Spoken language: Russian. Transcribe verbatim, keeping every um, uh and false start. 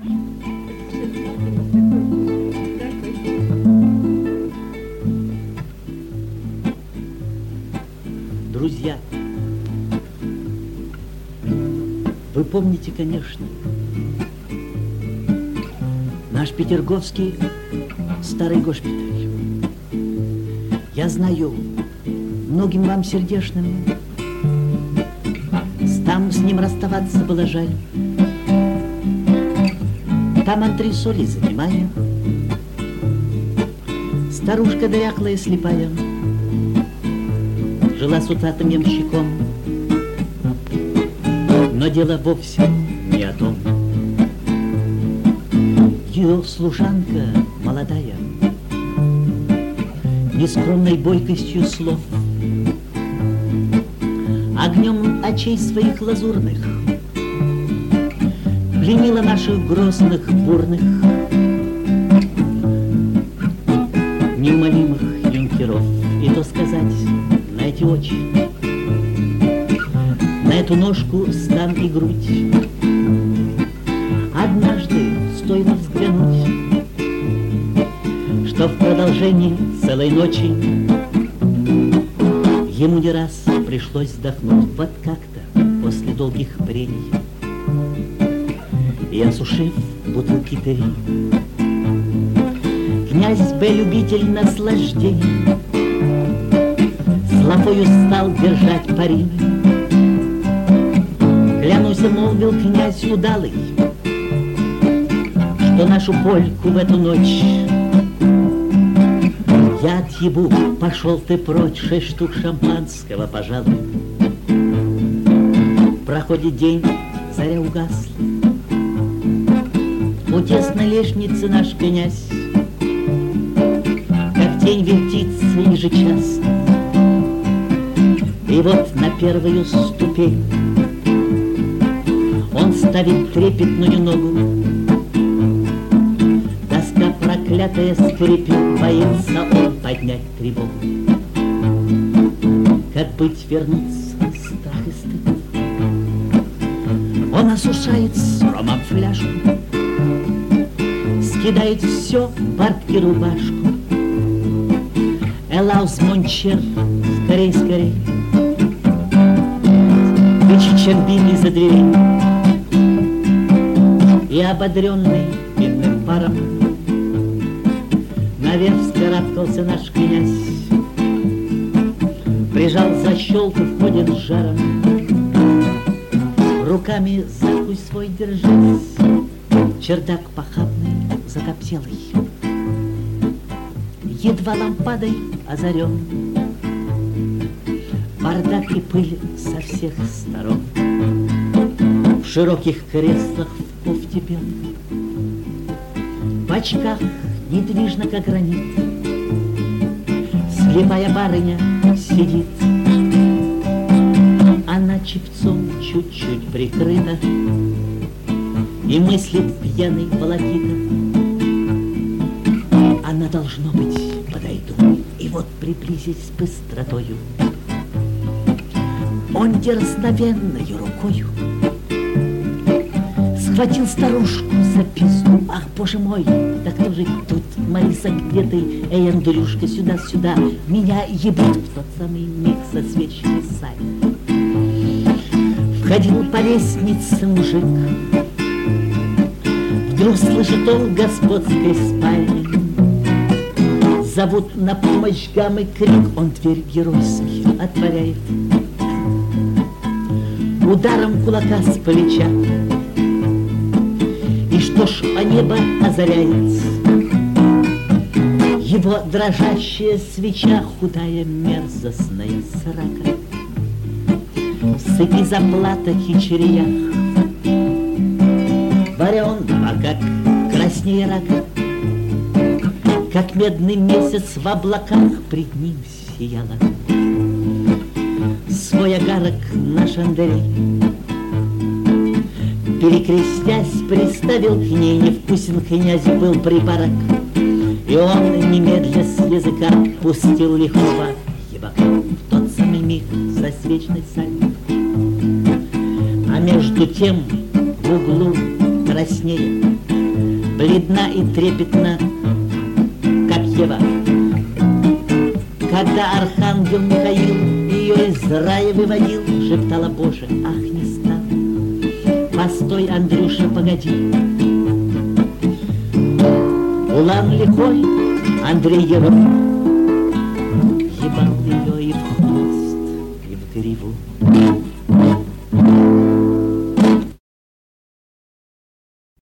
Друзья, вы помните, конечно, наш петерговский старый госпиталь. Я знаю, многим вам сердечным там с ним расставаться было жаль. Там антресоли занимая, старушка дряхлая слепая жила с утатым ямщиком. Но дело вовсе не о том. Ее служанка молодая, нескромной бойкостью слов, огнем очей своих лазурных пленила наших грозных, бурных, неумолимых юнкеров. И то сказать, на эти очи, на эту ножку, стан и грудь однажды стоило взглянуть, что в продолжении целой ночи ему не раз пришлось вздохнуть. Вот как-то после долгих прений и осушив бутылки три, князь Б, любитель наслаждений, с лафою стал держать пари. Клянусь, молвил князь удалый, что нашу польку в эту ночь я отъебу. Пошел ты прочь, шесть штук шампанского, пожалуй. Проходит день, заря угасла. У тесной лестницы наш князь, как тень, вертится ежечасно. И вот на первую ступень он ставит трепетную ногу. Доска проклятая скрипит, боится он поднять тревогу. Как быть, вернуться, страх и стыд. Он осушает с ромом фляжку, скидает все, портки, рубашку. Элаус Мончер, скорей, скорей, вычечербили за дверей. И ободренный бедным паром наверх вскарабкался наш князь, прижал защелку, входит с жаром, руками за хуй свой держась. Чердак похабный, закоптелый, едва лампадой озарен, бардак и пыль со всех сторон. В широких креслах в кофте белой, в очках недвижно, как гранит, слепая барыня сидит. Она чепцом чуть-чуть прикрыта и мыслит пьяный волокита. Она, должно быть, подойду, и вот приблизись с быстротою. Он дерзновенною рукою схватил старушку за пизду. Ах, боже мой, да кто же тут? Мариса, где ты? Эй, Андрюшка, сюда, сюда. Меня ебут в тот самый миг со свечной сани. Входил по лестнице мужик, вдруг слышит он в господской спальне. Зовут на помощь, гам и крик. Он дверь геройски отворяет ударом кулака с плеча. И что ж, а небо озаряется его дрожащая свеча, худая, мерзостная срака, в цепи заплатах и череях. Варен, а как краснее рака, как медный месяц в облаках пред ним сияла. Свой агарок наш Андрей, перекрестясь, приставил к ней. Невкусен князю был припарок, и он немедля с языка пустил лихого ебака в тот самый миг за свечной салью. А между тем в углу краснеет, бледна и трепетна, как Ева. Когда архангел Михаил ее из рая выводил, шептала: Боже, ах, не стал. Постой, Андрюша, погоди. Улан лихой Андреева ебал ее и в хвост, и в гриву.